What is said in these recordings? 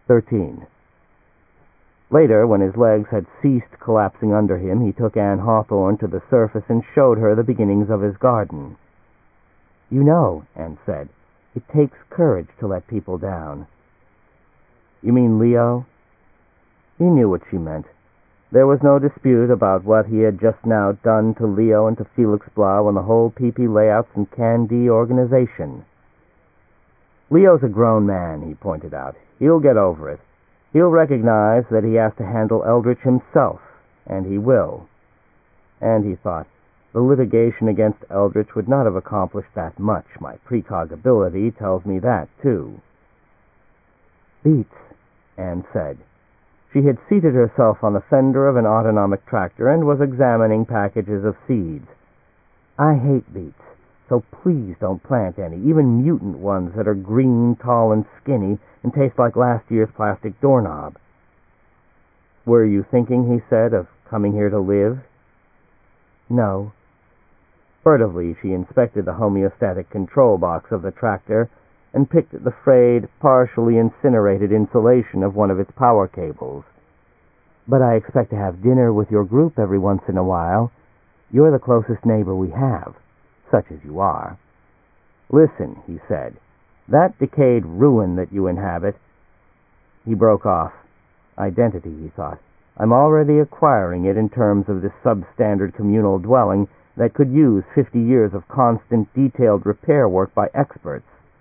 13. Later, when his legs had ceased collapsing under him, he took Anne Hawthorne to the surface and showed her the beginnings of his garden. "You know," Anne said, "it takes courage to let people down." "You mean Leo?" He knew what she meant. There was no dispute about what he had just now done to Leo and to Felix Blau and the whole PP Layouts and Can-D organization. "Leo's a grown man," he pointed out. "He'll get over it. He'll recognize that he has to handle Eldritch himself, and he will." And he thought, the litigation against Eldritch would not have accomplished that much. My precog ability tells me that, too. "Beets," Anne said. She had seated herself on the fender of an autonomic tractor and was examining packages of seeds. "I hate beets, so please don't plant any, even mutant ones that are green, tall, and skinny and taste like last year's plastic doorknob." "Were you thinking," he said, "of coming here to live?" "No." Furtively, she inspected the homeostatic control box of the tractor and picked at the frayed, partially incinerated insulation of one of its power cables. "But I expect to have dinner with your group every once in a while. You're the closest neighbor we have, such as you are." "Listen," he said, "that decayed ruin that you inhabit—" He broke off. Identity, he thought. "I'm already acquiring it in terms of this substandard communal dwelling that could use 50 years of constant, detailed repair work by experts.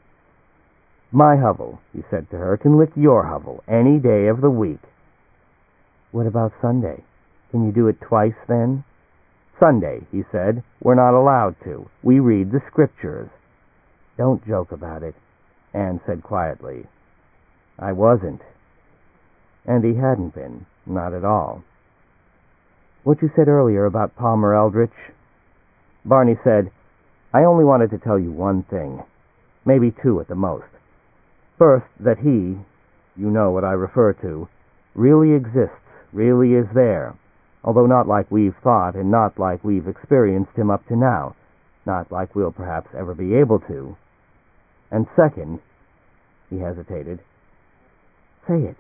My hovel," he said to her, "can lick your hovel any day of the week." "What about Sunday? Can you do it twice then?" "Sunday," he said, "we're not allowed to. We read the scriptures." "Don't joke about it," Anne said quietly. "I wasn't." And he hadn't been, not at all. "What you said earlier about Palmer Eldritch?" Barney said, "I only wanted to tell you one thing, maybe two at the most. First, that he, you know what I refer to, really exists, really is there, although not like we've thought and not like we've experienced him up to now, not like we'll perhaps ever be able to. And second," he hesitated. "Say it."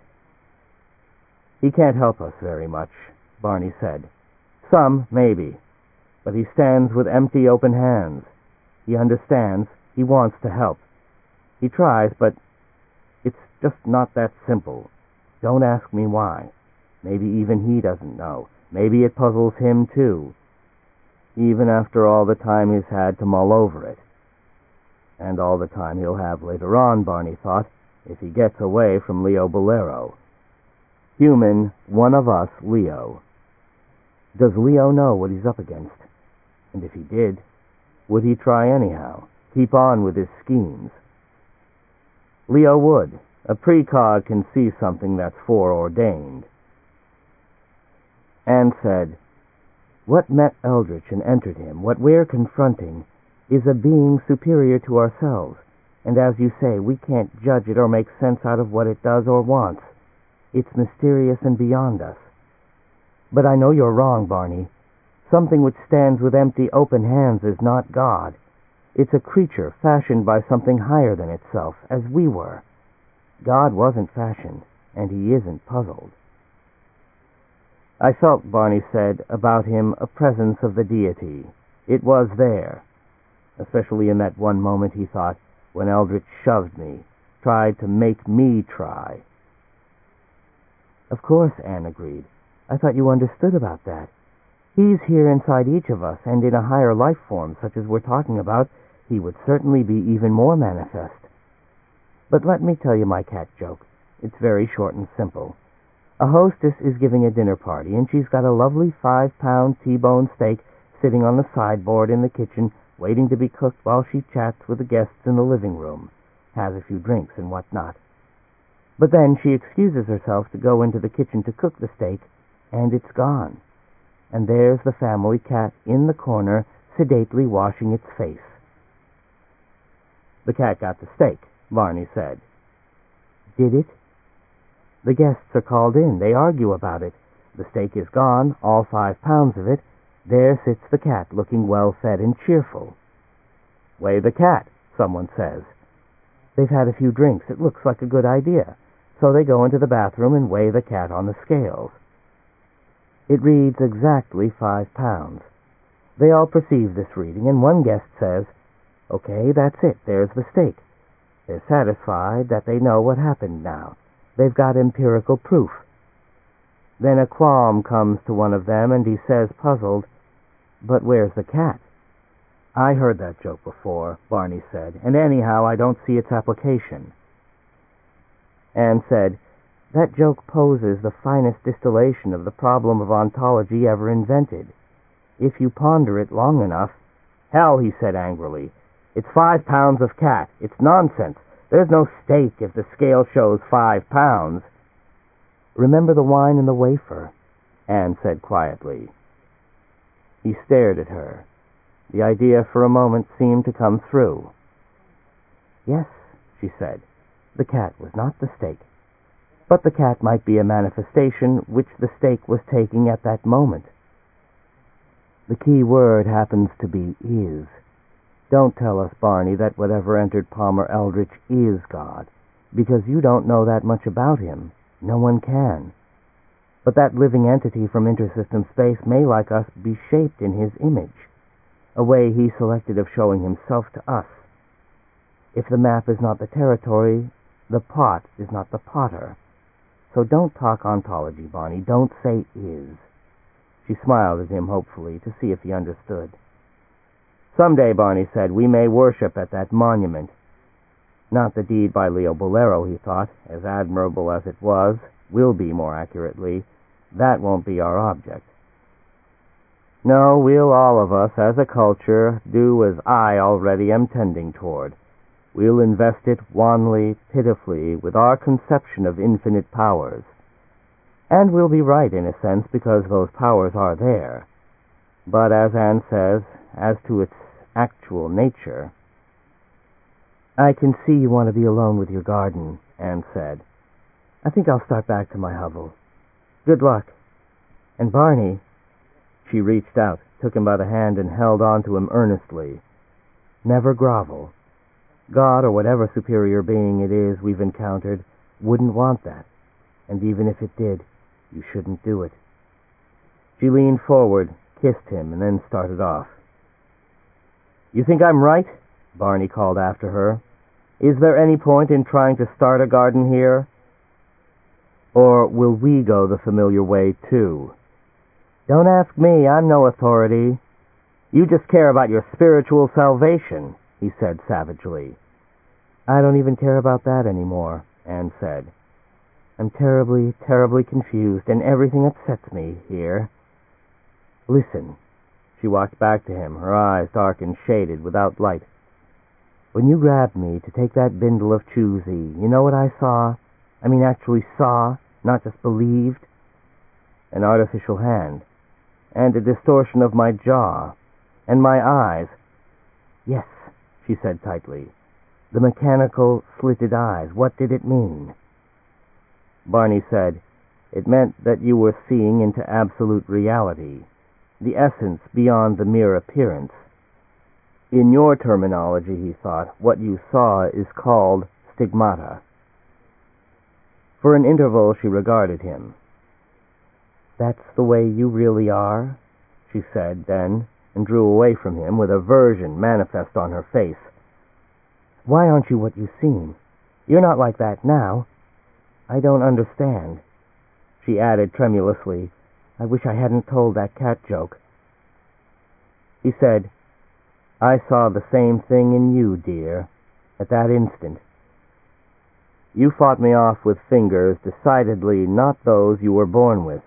"He can't help us very much," Barney said. "Some, maybe. But he stands with empty, open hands. He understands. He wants to help. He tries, but it's just not that simple. Don't ask me why. Maybe even he doesn't know. Maybe it puzzles him, too. Even after all the time he's had to mull over it. And all the time he'll have later on, Barney thought, if he gets away from Leo Bolero. Human, one of us, Leo. Does Leo know what he's up against? And if he did, would he try anyhow? Keep on with his schemes? Leo would. A precog can see something that's foreordained. Anne said, "What met Eldritch and entered him, what we're confronting, is a being superior to ourselves, and as you say, we can't judge it or make sense out of what it does or wants. It's mysterious and beyond us. But I know you're wrong, Barney. Something which stands with empty, open hands is not God. It's a creature fashioned by something higher than itself, as we were. God wasn't fashioned, and he isn't puzzled." I felt, Barney said, about him a presence of the deity. It was there. Especially in that one moment, he thought, when Eldritch shoved me, tried to make me try. "Of course," Anne agreed. "I thought you understood about that. He's here inside each of us, and in a higher life form, such as we're talking about, he would certainly be even more manifest. But let me tell you my cat joke. It's very short and simple. A hostess is giving a dinner party, and she's got a lovely 5-pound T-bone steak sitting on the sideboard in the kitchen, waiting to be cooked while she chats with the guests in the living room, has a few drinks and what not. But then she excuses herself to go into the kitchen to cook the steak, and it's gone. And there's the family cat in the corner, sedately washing its face." "The cat got the steak," Barney said. "Did it?" "The guests are called in. They argue about it. The steak is gone, all 5 pounds of it. There sits the cat, looking well-fed and cheerful. 'Weigh the cat,' someone says. They've had a few drinks. It looks like a good idea. So they go into the bathroom and weigh the cat on the scales. It reads exactly 5 pounds. They all perceive this reading, and one guest says, "Okay, that's it, there's the steak." They're satisfied that they know what happened now. They've got empirical proof. Then a qualm comes to one of them, and he says, puzzled, "But where's the cat?" "I heard that joke before," Barney said, "and anyhow I don't see its application." Anne said, "That joke poses the finest distillation of the problem of ontology ever invented. If you ponder it long enough—" "Hell," he said angrily. "It's 5 pounds of cat. It's nonsense. There's no steak if the scale shows 5 pounds. "Remember the wine and the wafer," Anne said quietly. He stared at her. The idea for a moment seemed to come through. "Yes," she said, "the cat was not the steak. But the cat might be a manifestation which the steak was taking at that moment. The key word happens to be is. Don't tell us, Barney, that whatever entered Palmer Eldritch is God, because you don't know that much about him. No one can. But that living entity from intersystem space may, like us, be shaped in his image, a way he selected of showing himself to us. If the map is not the territory, the pot is not the potter. So don't talk ontology, Barney. Don't say is." She smiled at him hopefully to see if he understood. "Someday," Barney said, "we may worship at that monument." Not the deed by Leo Bolero, he thought, as admirable as it was, will be more accurately. That won't be our object. No, we'll all of us, as a culture, do as I already am tending toward. We'll invest it wanly, pitifully, with our conception of infinite powers. And we'll be right, in a sense, because those powers are there. But, as Anne says, as to its actual nature— "I can see you want to be alone with your garden," Anne said. "I think I'll start back to my hovel. Good luck. And Barney—" She reached out, took him by the hand, and held on to him earnestly. "Never grovel. God, or whatever superior being it is we've encountered, wouldn't want that. And even if it did, you shouldn't do it." She leaned forward, kissed him, and then started off. "You think I'm right?" Barney called after her. "Is there any point in trying to start a garden here? Or will we go the familiar way, too?" "Don't ask me. I'm no authority." "You just care about your spiritual salvation," he said savagely. "I don't even care about that anymore," Anne said. "I'm terribly, terribly confused, and everything upsets me here. Listen." She walked back to him, her eyes dark and shaded, without light. "When you grabbed me to take that bindle of choosy, you know what I saw? I mean actually saw, not just believed? An artificial hand, and a distortion of my jaw, and my eyes." "Yes," she said tightly. "The mechanical, slitted eyes. What did it mean?" Barney said, "It meant that you were seeing into absolute reality, the essence beyond the mere appearance. In your terminology," he thought, "what you saw is called stigmata." For an interval she regarded him. "That's the way you really are?" she said then, and drew away from him with aversion manifest on her face. "Why aren't you what you seem? You're not like that now. I don't understand." She added tremulously, "I wish I hadn't told that cat joke." He said, "I saw the same thing in you, dear, at that instant. You fought me off with fingers decidedly not those you were born with.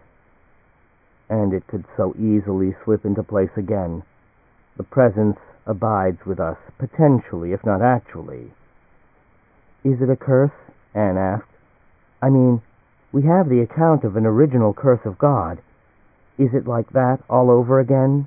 And it could so easily slip into place again. The presence abides with us, potentially, if not actually." "Is it a curse?" Anne asked. "I mean, we have the account of an original curse of God. Is it like that all over again?"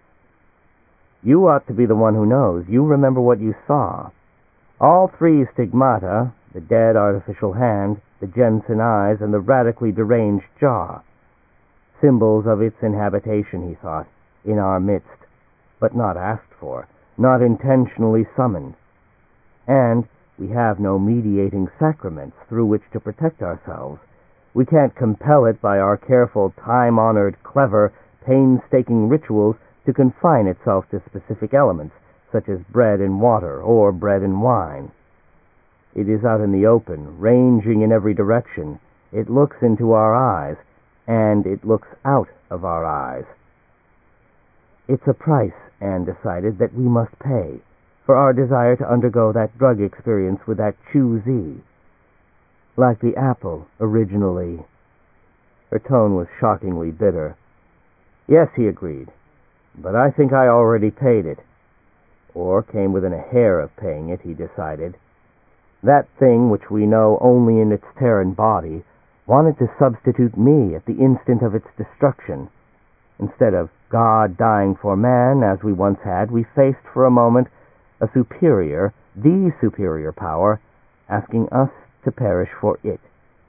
"You ought to be the one who knows. You remember what you saw. All 3 stigmata, the dead artificial hand, the Jensen eyes, and the radically deranged jaw. Symbols of its inhabitation, he thought, in our midst, but not asked for, not intentionally summoned. And We have no mediating sacraments through which to protect ourselves. We can't compel it by our careful, time-honored, clever, painstaking rituals to confine itself to specific elements, such as bread and water or bread and wine. It is out in the open, ranging in every direction. It looks into our eyes, and it looks out of our eyes. It's a price, Anne decided, that we must pay for our desire to undergo that drug experience with that Chu-Zi. Like the apple, originally. Her tone was shockingly bitter. Yes, he agreed, but I think I already paid it. Or came within a hair of paying it, he decided. That thing which we know only in its Terran body wanted to substitute me at the instant of its destruction. Instead of God dying for man, as we once had, we faced for a moment a superior, the superior power, asking us to perish for it.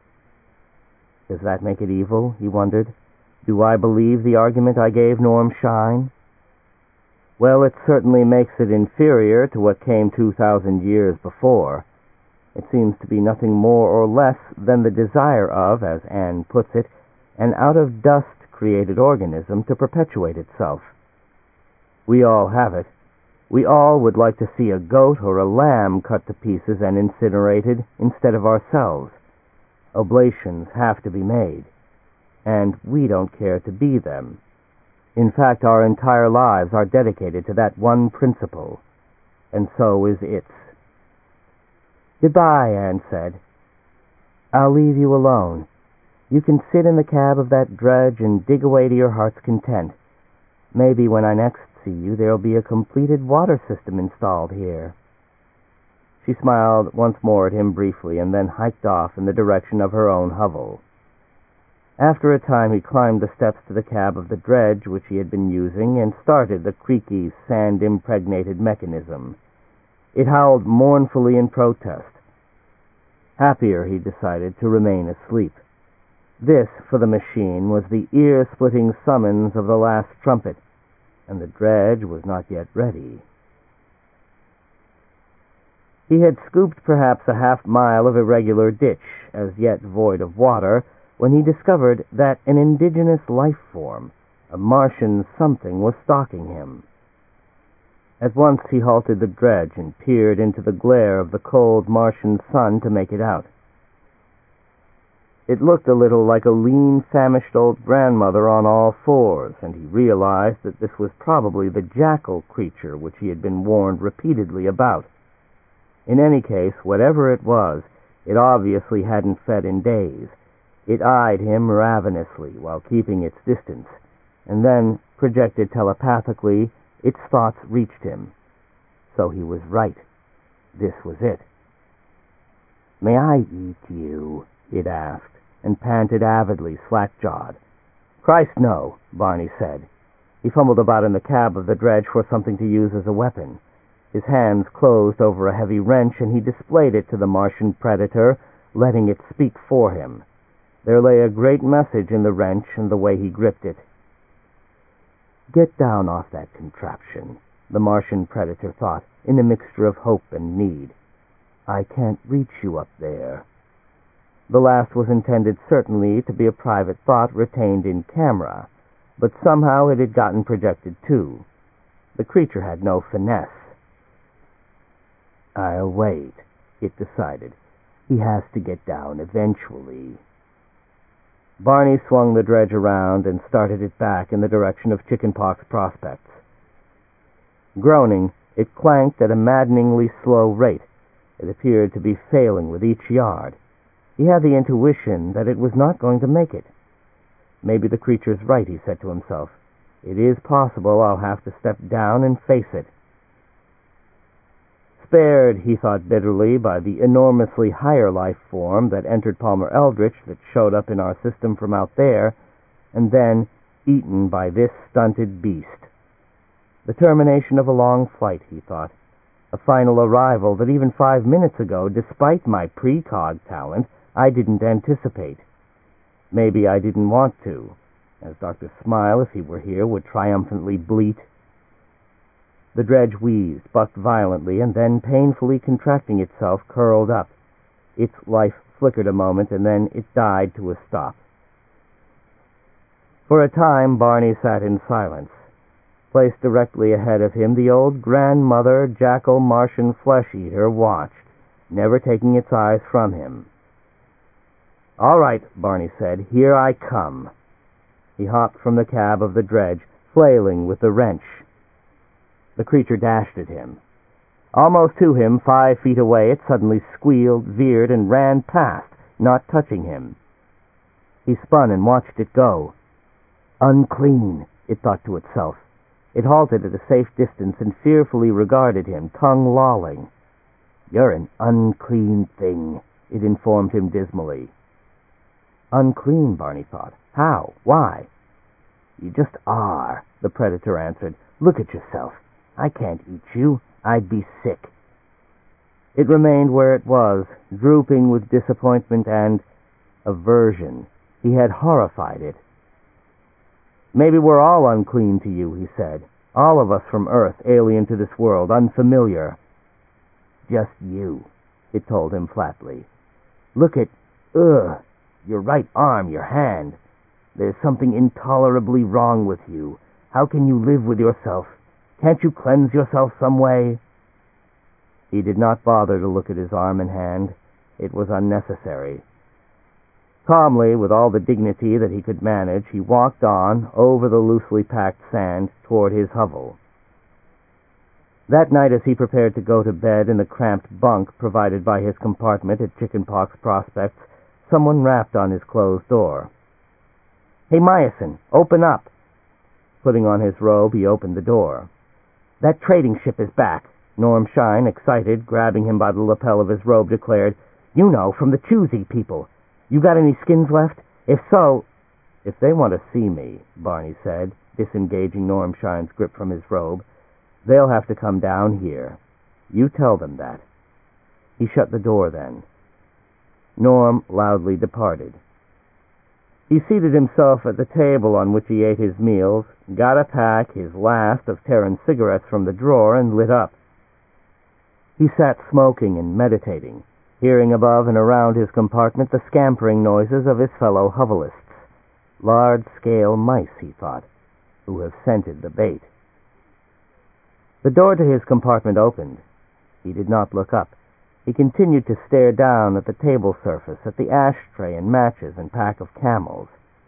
Does that make it evil? He wondered. Do I believe the argument I gave Norm Shine? Well, it certainly makes it inferior to what came 2,000 years before. It seems to be nothing more or less than the desire of, as Anne puts it, an out-of-dust created organism to perpetuate itself. We all have it. We all would like to see a goat or a lamb cut to pieces and incinerated instead of ourselves. Oblations have to be made, and we don't care to be them. In fact, our entire lives are dedicated to that one principle, and so is its. Goodbye, Anne said. I'll leave you alone. You can sit in the cab of that dredge and dig away to your heart's content. Maybe when I next see you, there'll be a completed water system installed here. She smiled once more at him briefly and then hiked off in the direction of her own hovel. After a time he climbed the steps to the cab of the dredge which he had been using and started the creaky, sand-impregnated mechanism. It howled mournfully in protest. Happier, he decided, to remain asleep. This, for the machine, was the ear-splitting summons of the last trumpet, and the dredge was not yet ready. He had scooped perhaps a half-mile of irregular ditch, as yet void of water, when he discovered that an indigenous life form, a Martian something, was stalking him. At once he halted the dredge and peered into the glare of the cold Martian sun to make it out. It looked a little like a lean, famished old grandmother on all fours, and he realized that this was probably the jackal creature which he had been warned repeatedly about. In any case, whatever it was, it obviously hadn't fed in days. It eyed him ravenously while keeping its distance, and then, projected telepathically, its thoughts reached him. So he was right. This was it. May I eat you? It asked, and panted avidly, slack-jawed. Christ, no, Barney said. He fumbled about in the cab of the dredge for something to use as a weapon. His hands closed over a heavy wrench, and he displayed it to the Martian predator, letting it speak for him. There lay a great message in the wrench and the way he gripped it. Get down off that contraption, the Martian predator thought, in a mixture of hope and need. I can't reach you up there. The last was intended certainly to be a private thought retained in camera, but somehow it had gotten projected too. The creature had no finesse. I'll wait, it decided. He has to get down eventually. Barney swung the dredge around and started it back in the direction of Chickenpox Prospects. Groaning, it clanked at a maddeningly slow rate. It appeared to be failing with each yard. He had the intuition that it was not going to make it. Maybe the creature's right, he said to himself. It is possible I'll have to step down and face it. Spared, he thought bitterly, by the enormously higher life form that entered Palmer Eldritch that showed up in our system from out there, and then eaten by this stunted beast. The termination of a long flight, he thought. A final arrival that even 5 minutes ago, despite my precog talent, I didn't anticipate. Maybe I didn't want to, as Dr. Smile, if he were here, would triumphantly bleat. The dredge wheezed, bucked violently, and then, painfully contracting itself, curled up. Its life flickered a moment, and then it died to a stop. For a time, Barney sat in silence. Placed directly ahead of him, the old grandmother jackal Martian flesh-eater watched, never taking its eyes from him. "All right," Barney said, "here I come." He hopped from the cab of the dredge, flailing with the wrench. The creature dashed at him. Almost to him, 5 feet away, it suddenly squealed, veered, and ran past, not touching him. He spun and watched it go. "Unclean," it thought to itself. It halted at a safe distance and fearfully regarded him, tongue lolling. "You're an unclean thing," it informed him dismally. Unclean, Barney thought. How? Why? "You just are," the predator answered. "Look at yourself. I can't eat you. I'd be sick." It remained where it was, drooping with disappointment and aversion. He had horrified it. "Maybe we're all unclean to you," he said. "All of us from Earth, alien to this world, unfamiliar." "Just you," it told him flatly. "Look at, your right arm, your hand. There's something intolerably wrong with you. How can you live with yourself? Can't you cleanse yourself some way?" He did not bother to look at his arm and hand. It was unnecessary. Calmly, with all the dignity that he could manage, he walked on, over the loosely packed sand, toward his hovel. That night, as he prepared to go to bed in the cramped bunk provided by his compartment at Chickenpox Prospects, someone rapped on his closed door. "Hey, Myosin, open up!" Putting on his robe, he opened the door. "That trading ship is back," Norm Shine, excited, grabbing him by the lapel of his robe, declared. "You know, from the Choosy people. You got any skins left? If so—" "If they want to see me," Barney said, disengaging Norm Shine's grip from his robe, "they'll have to come down here. You tell them that." He shut the door then. Norm loudly departed. He seated himself at the table on which he ate his meals, got a pack, his last, of Terran cigarettes from the drawer, and lit up. He sat smoking and meditating, hearing above and around his compartment the scampering noises of his fellow hovelists. Large-scale mice, he thought, who have scented the bait. The door to his compartment opened. He did not look up. He continued to stare down at the table surface, at the ashtray and matches and pack of Camels.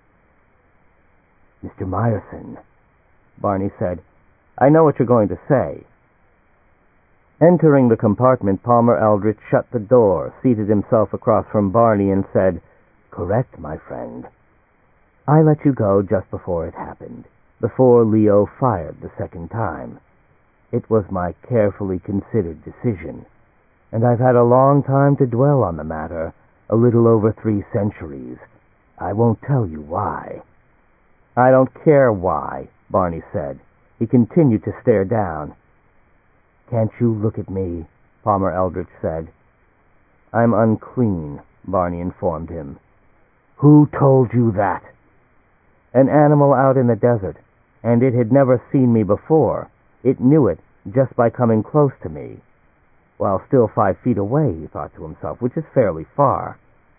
"Mr. Myosin," Barney said, "I know what you're going to say." Entering the compartment, Palmer Eldritch shut the door, seated himself across from Barney, and said, "Correct, my friend. I let you go just before it happened, before Leo fired the second time. It was my carefully considered decision, and I've had a long time to dwell on the matter, a little over 3 centuries. I won't tell you why." "I don't care why," Barney said. He continued to stare down. "Can't you look at me?" Palmer Eldritch said. "I'm unclean," Barney informed him. "Who told you that?" "An animal out in the desert, and it had never seen me before. It knew it just by coming close to me. While still 5 feet away," he thought to himself, which is fairly far.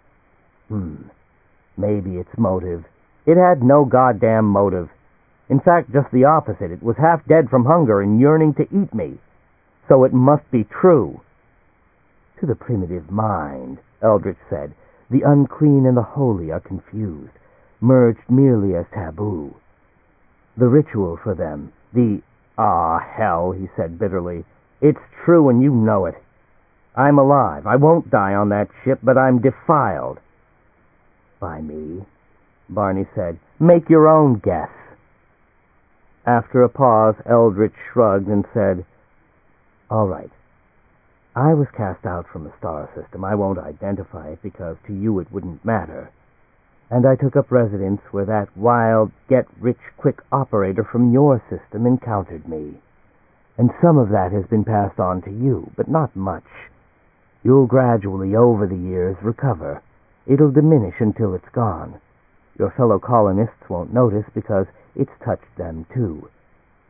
Maybe its motive. It had no goddamn motive. In fact, just the opposite. It was half dead from hunger and yearning to eat me. So it must be true. "To the primitive mind," Eldritch said, "the unclean and the holy are confused, merged merely as taboo. The ritual for them, hell," he said bitterly. "It's true and you know it. I'm alive. I won't die on that ship, but I'm defiled." "By me?" Barney said. "Make your own guess." After a pause, Eldritch shrugged and said, "All right. I was cast out from the star system. I won't identify it because to you it wouldn't matter. And I took up residence where that wild, get-rich-quick operator from your system encountered me. And some of that has been passed on to you, but not much. You'll gradually, over the years, recover. It'll diminish until it's gone. Your fellow colonists won't notice because it's touched them too.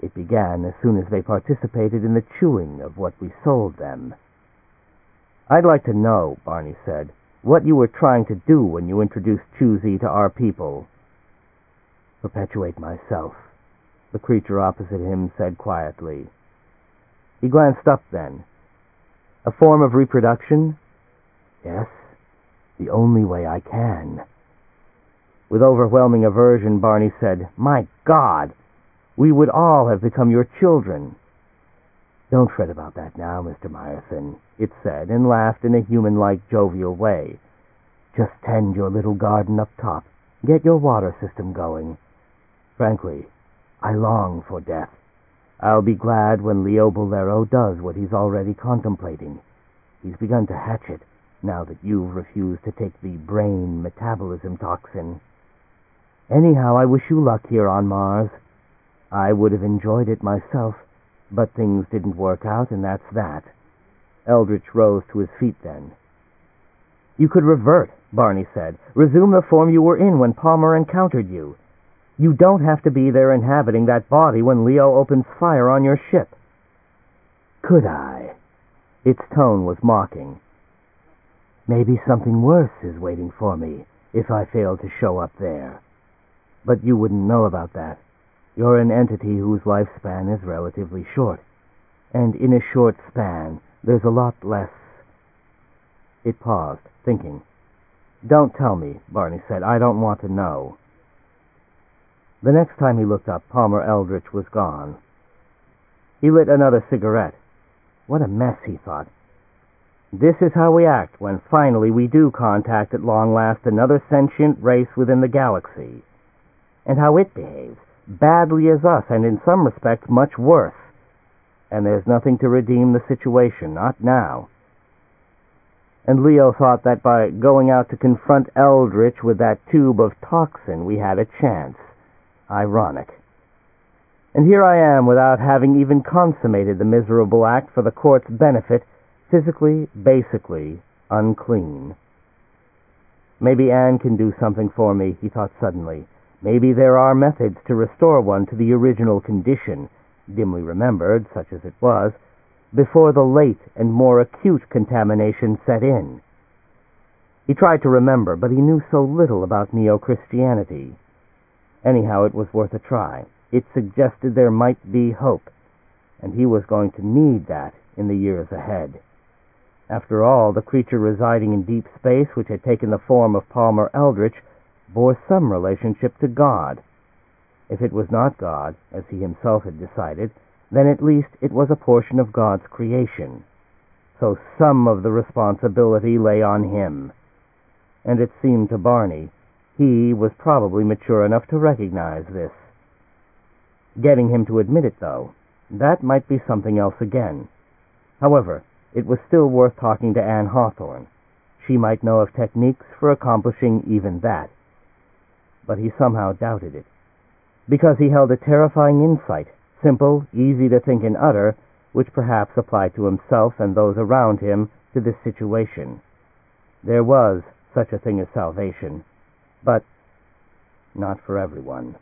It began as soon as they participated in the chewing of what we sold them. "I'd like to know," Barney said, "what you were trying to do when you introduced Choosy to our people." "Perpetuate myself," the creature opposite him said quietly. He glanced up then. "A form of reproduction?" "Yes, the only way I can." With overwhelming aversion, Barney said, "My God! We would all have become your children." "Don't fret about that now, Mr. Myerson," it said, and laughed in a human-like, jovial way. "Just tend your little garden up top. Get your water system going. Frankly, I long for death. I'll be glad when Leo Bolero does what he's already contemplating. He's begun to hatch it, now that you've refused to take the brain metabolism toxin. Anyhow, I wish you luck here on Mars. I would have enjoyed it myself, but things didn't work out, and that's that." Eldritch rose to his feet then. "You could revert," Barney said. "Resume the form you were in when Palmer encountered you. You don't have to be there inhabiting that body when Leo opens fire on your ship." "Could I?" Its tone was mocking. "Maybe something worse is waiting for me if I fail to show up there. But you wouldn't know about that. You're an entity whose lifespan is relatively short. And in a short span, there's a lot less." It paused, thinking. "Don't tell me," Barney said. "I don't want to know." The next time he looked up, Palmer Eldritch was gone. He lit another cigarette. What a mess, he thought. This is how we act when finally we do contact at long last another sentient race within the galaxy. And how it behaves, badly as us, and in some respects much worse. And there's nothing to redeem the situation, not now. And Leo thought that by going out to confront Eldritch with that tube of toxin we had a chance. Ironic. And here I am without having even consummated the miserable act for the court's benefit, physically, basically, unclean. Maybe Anne can do something for me, he thought suddenly. Maybe there are methods to restore one to the original condition, dimly remembered, such as it was, before the late and more acute contamination set in. He tried to remember, but he knew so little about Neo-Christianity. Anyhow, it was worth a try. It suggested there might be hope, and he was going to need that in the years ahead. After all, the creature residing in deep space, which had taken the form of Palmer Eldritch, bore some relationship to God. If it was not God, as he himself had decided, then at least it was a portion of God's creation. So some of the responsibility lay on him. And it seemed to Barney he was probably mature enough to recognize this. Getting him to admit it, though, that might be something else again. However, it was still worth talking to Anne Hawthorne. She might know of techniques for accomplishing even that. But he somehow doubted it, because he held a terrifying insight, simple, easy to think and utter, which perhaps applied to himself and those around him to this situation. There was such a thing as salvation, but not for everyone.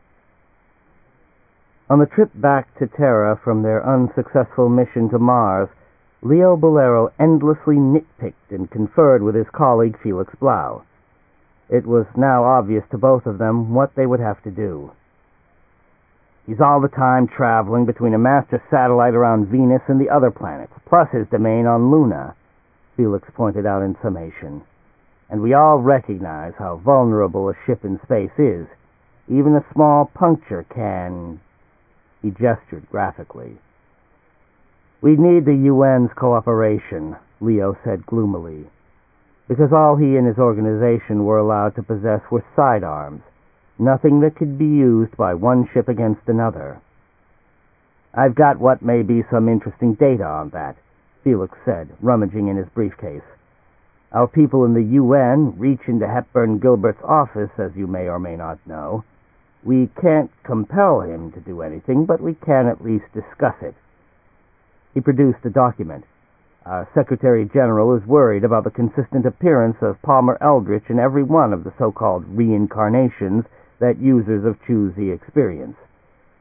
On the trip back to Terra from their unsuccessful mission to Mars, Leo Bolero endlessly nitpicked and conferred with his colleague Felix Blau. It was now obvious to both of them what they would have to do. "He's all the time traveling between a master satellite around Venus and the other planets, plus his domain on Luna," Felix pointed out in summation. "And we all recognize how vulnerable a ship in space is. Even a small puncture can..." He gestured graphically. "We need the UN's cooperation," Leo said gloomily, because all he and his organization were allowed to possess were sidearms, nothing that could be used by one ship against another. "I've got what may be some interesting data on that," Felix said, rummaging in his briefcase. "Our people in the UN reach into Hepburn Gilbert's office, as you may or may not know. We can't compel him to do anything, but we can at least discuss it." He produced a document. "Our Secretary General is worried about the consistent appearance of Palmer Eldritch in every one of the so-called reincarnations that users of Choosy experience.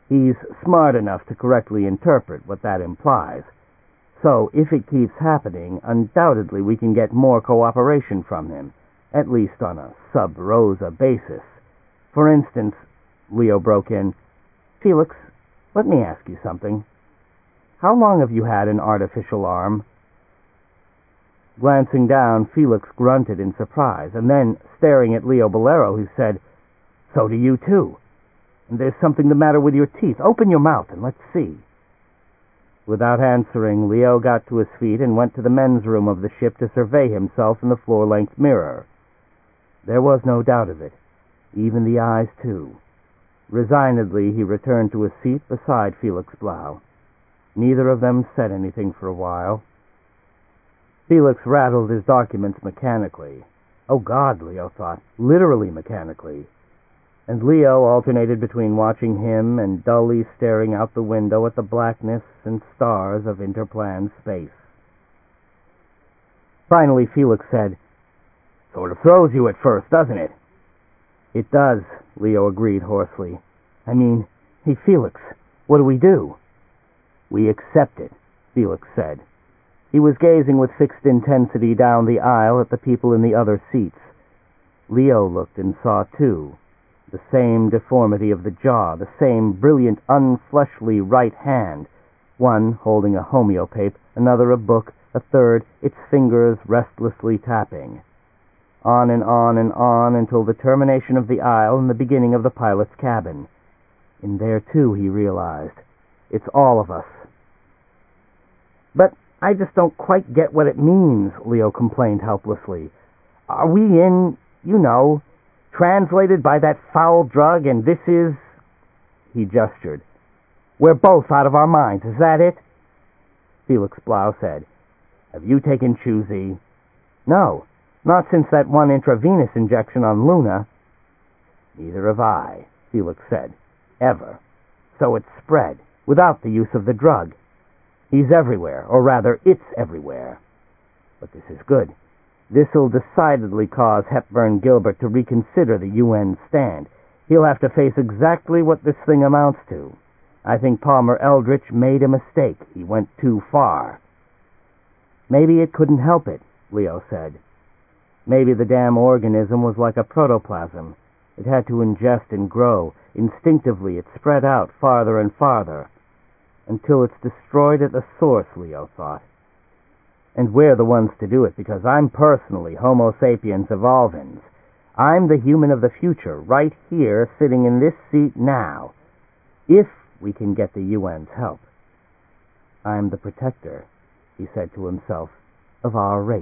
He's smart enough to correctly interpret what that implies. So, if it keeps happening, undoubtedly we can get more cooperation from him, at least on a sub-rosa basis. For instance, Leo broke in, Felix, let me ask you something. How long have you had an artificial arm? Glancing down, Felix grunted in surprise, and then, staring at Leo Bolero, who said, So do you too. And there's something the matter with your teeth. Open your mouth and let's see. Without answering, Leo got to his feet and went to the men's room of the ship to survey himself in the floor-length mirror. There was no doubt of it. Even the eyes, too. Resignedly, he returned to his seat beside Felix Blau. Neither of them said anything for a while. Felix rattled his documents mechanically. Oh God, Leo thought, literally mechanically. And Leo alternated between watching him and dully staring out the window at the blackness and stars of interplanned space. Finally, Felix said, Sort of throws you at first, doesn't it? It does, Leo agreed hoarsely. I mean, hey, Felix, what do we do? We accept it, Felix said. He was gazing with fixed intensity down the aisle at the people in the other seats. Leo looked and saw, too, the same deformity of the jaw, the same brilliant, unfleshly right hand, one holding a homeopape, another a book, a third, its fingers restlessly tapping. On and on and on until the termination of the aisle and the beginning of the pilot's cabin. In there, too, he realized, it's all of us. But I just don't quite get what it means, Leo complained helplessly. Are we in, translated by that foul drug, and this is... He gestured. We're both out of our minds, is that it? Felix Blau said, Have you taken Choosy? No, not since that one intravenous injection on Luna. Neither have I, Felix said. Ever. So it's spread, without the use of the drug. He's everywhere, or rather, it's everywhere. But this is good. This'll decidedly cause Hepburn Gilbert to reconsider the UN stand. He'll have to face exactly what this thing amounts to. I think Palmer Eldritch made a mistake. He went too far. Maybe it couldn't help it, Leo said. Maybe the damn organism was like a protoplasm. It had to ingest and grow. Instinctively, it spread out farther and farther, until it's destroyed at the source, Leo thought. And we're the ones to do it, because I'm personally Homo sapiens evolvens. I'm the human of the future, right here, sitting in this seat now, if we can get the UN's help. I'm the protector, he said to himself, of our race.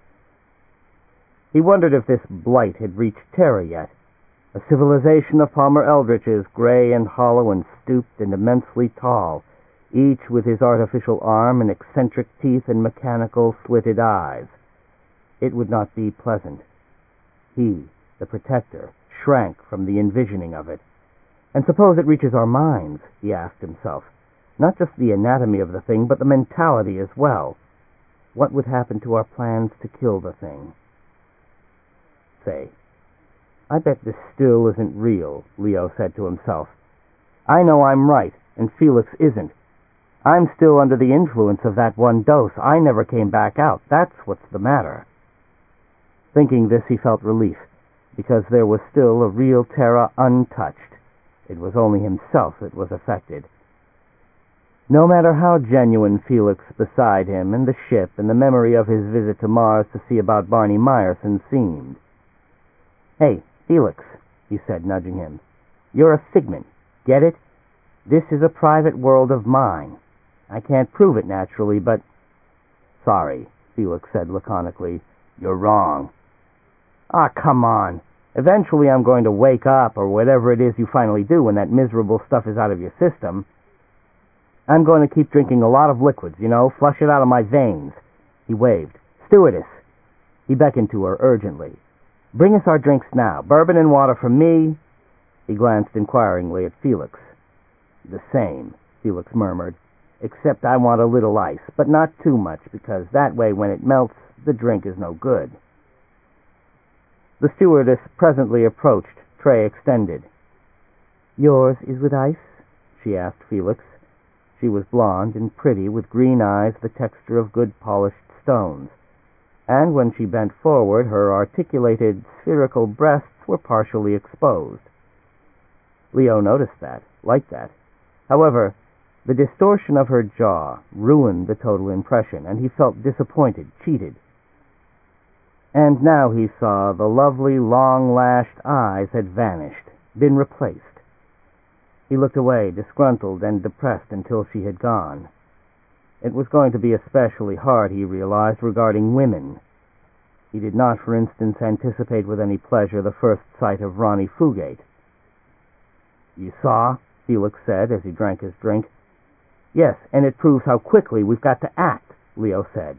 He wondered if this blight had reached Terra yet, a civilization of Palmer Eldritches, gray and hollow and stooped and immensely tall, each with his artificial arm and eccentric teeth and mechanical slitted eyes. It would not be pleasant. He, the protector, shrank from the envisioning of it. And suppose it reaches our minds, he asked himself. Not just the anatomy of the thing, but the mentality as well. What would happen to our plans to kill the thing? Say, I bet this still isn't real, Leo said to himself. I know I'm right, and Felix isn't. I'm still under the influence of that one dose. I never came back out. That's what's the matter. Thinking this, he felt relief, because there was still a real Terra untouched. It was only himself that was affected. No matter how genuine Felix beside him and the ship and the memory of his visit to Mars to see about Barney Meyerson seemed. Hey, Felix, he said, nudging him. You're a figment. Get it? This is a private world of mine. I can't prove it naturally, but... Sorry, Felix said laconically. You're wrong. Ah, come on. Eventually I'm going to wake up, or whatever it is you finally do when that miserable stuff is out of your system. I'm going to keep drinking a lot of liquids, flush it out of my veins. He waved. Stewardess. He beckoned to her urgently. Bring us our drinks now. Bourbon and water for me. He glanced inquiringly at Felix. The same, Felix murmured, except I want a little ice, but not too much, because that way when it melts, the drink is no good. The stewardess presently approached, tray extended. Yours is with ice? she asked Felix. She was blonde and pretty, with green eyes the texture of good polished stones, and when she bent forward, her articulated, spherical breasts were partially exposed. Leo noticed that, liked that. However, the distortion of her jaw ruined the total impression, and he felt disappointed, cheated. And now he saw the lovely, long-lashed eyes had vanished, been replaced. He looked away, disgruntled and depressed, until she had gone. It was going to be especially hard, he realized, regarding women. He did not, for instance, anticipate with any pleasure the first sight of Ronnie Fugate. "You saw?" Felix said as he drank his drink. "Yes, and it proves how quickly we've got to act," Leo said.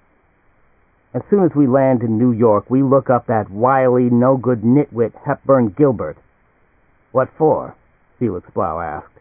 "As soon as we land in New York, we look up that wily, no-good nitwit Hepburn Gilbert." "What for?" Felix Blau asked.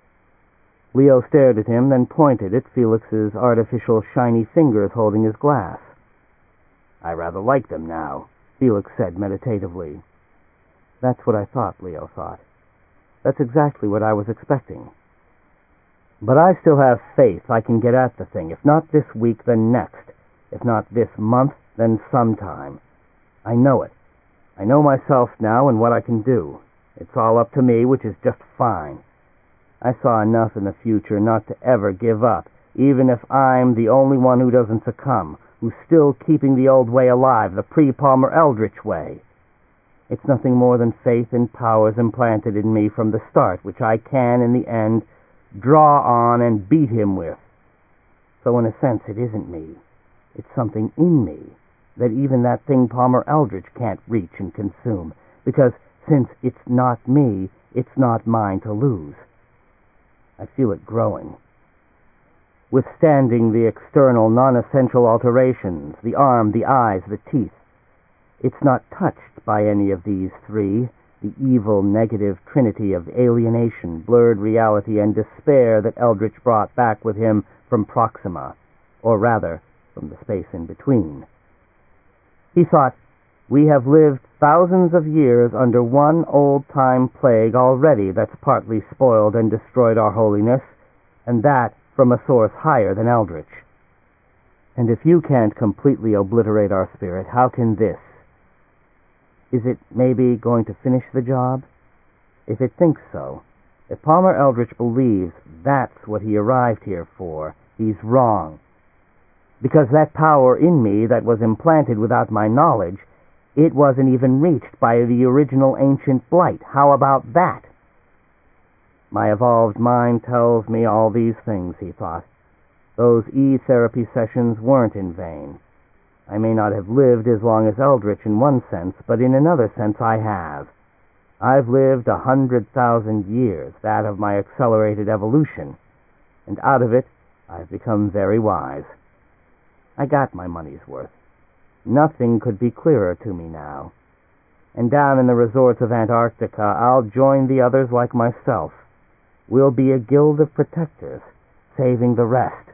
Leo stared at him, then pointed at Felix's artificial shiny fingers holding his glass. "I rather like them now," Felix said meditatively. "That's what I thought," Leo thought. "That's exactly what I was expecting. But I still have faith I can get at the thing, if not this week, then next. If not this month, then sometime. I know it. I know myself now and what I can do. It's all up to me, which is just fine. I saw enough in the future not to ever give up, even if I'm the only one who doesn't succumb, who's still keeping the old way alive, the pre-Palmer Eldritch way. It's nothing more than faith in powers implanted in me from the start, which I can, in the end, draw on and beat him with. So in a sense, it isn't me. It's something in me that even that thing Palmer Eldritch can't reach and consume, because since it's not me, it's not mine to lose. I feel it growing. Withstanding the external, non-essential alterations, the arm, the eyes, the teeth. It's not touched by any of these three, the evil, negative trinity of alienation, blurred reality, and despair that Eldritch brought back with him from Proxima, or rather, from the space in between. He thought, we have lived thousands of years under one old-time plague already that's partly spoiled and destroyed our holiness, and that from a source higher than Eldritch. And if you can't completely obliterate our spirit, how can this? Is it maybe going to finish the job? If it thinks so, if Palmer Eldritch believes that's what he arrived here for, he's wrong. Because that power in me that was implanted without my knowledge, it wasn't even reached by the original ancient blight. How about that? My evolved mind tells me all these things, he thought. Those E-therapy sessions weren't in vain. I may not have lived as long as Eldritch in one sense, but in another sense I have. I've lived 100,000 years, that of my accelerated evolution, and out of it I've become very wise. I got my money's worth. Nothing could be clearer to me now. And down in the resorts of Antarctica, I'll join the others like myself. We'll be a guild of protectors, saving the rest.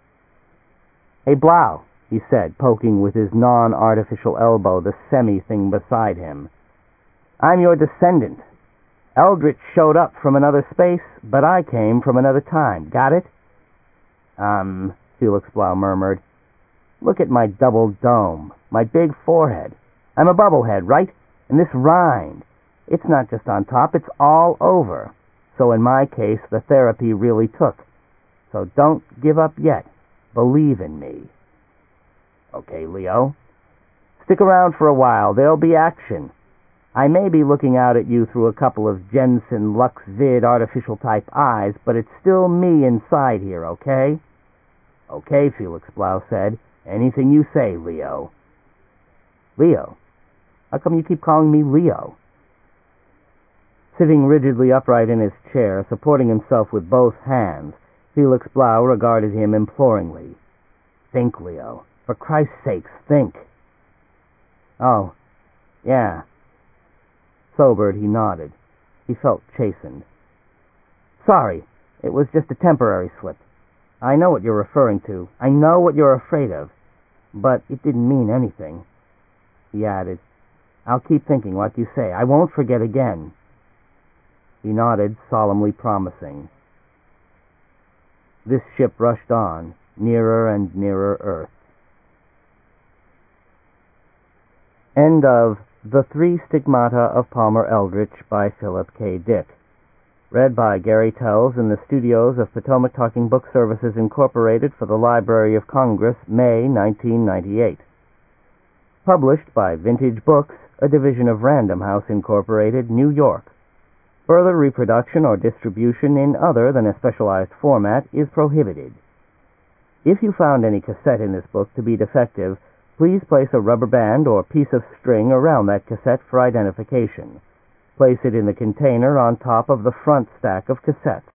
"Hey, Blau," he said, poking with his non-artificial elbow the semi-thing beside him. "I'm your descendant. Eldritch showed up from another space, but I came from another time. Got it?" Felix Blau murmured. "Look at my double dome, my big forehead. I'm a bubblehead, right? And this rind, it's not just on top, it's all over. So in my case, the therapy really took. So don't give up yet. Believe in me." "Okay, Leo. Stick around for a while. There'll be action. I may be looking out at you through a couple of Jensen Lux Vid artificial-type eyes, but it's still me inside here, okay?" "Okay," Felix Blau said. "Anything you say, Leo." "Leo? How come you keep calling me Leo?" Sitting rigidly upright in his chair, supporting himself with both hands, Felix Blau regarded him imploringly. "Think, Leo. For Christ's sakes, think." "Oh, yeah." Sobered, he nodded. He felt chastened. "Sorry, it was just a temporary slip. I know what you're referring to. I know what you're afraid of. But it didn't mean anything." He added, "I'll keep thinking what you say. I won't forget again." He nodded, solemnly promising. This ship rushed on, nearer and nearer Earth. End of The Three Stigmata of Palmer Eldritch by Philip K. Dick. Read by Gary Tells in the studios of Potomac Talking Book Services, Incorporated for the Library of Congress, May 1998. Published by Vintage Books, a division of Random House, Incorporated, New York. Further reproduction or distribution in other than a specialized format is prohibited. If you found any cassette in this book to be defective, please place a rubber band or piece of string around that cassette for identification. Place it in the container on top of the front stack of cassettes.